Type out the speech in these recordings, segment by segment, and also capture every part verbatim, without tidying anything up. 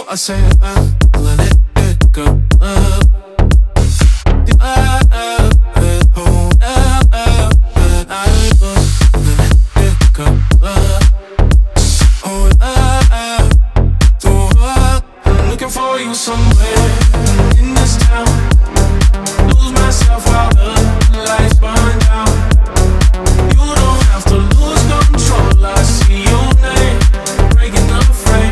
I say uh, let it, it go. Uh, uh, uh, uh, oh, uh, uh, uh, I go. Let it go. Uh, oh, uh, uh, oh, uh, I'm looking for you somewhere in this town. Lose myself while the lights burn down. You don't have to lose control. I see your name breaking the frame.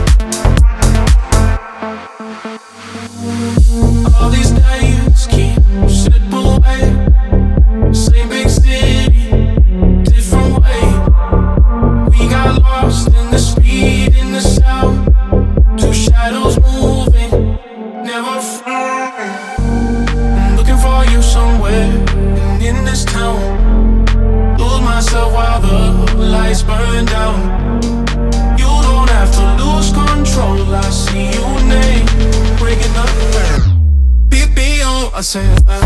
All these days keep slipping away. Same big city, different way. We got lost in the speed, in the sound. Two shadows moving, never far. I'm looking for you somewhere in this town. Lose myself while the lights burn down. You don't have to lose control. I see your name breaking up. B B O, I say uh,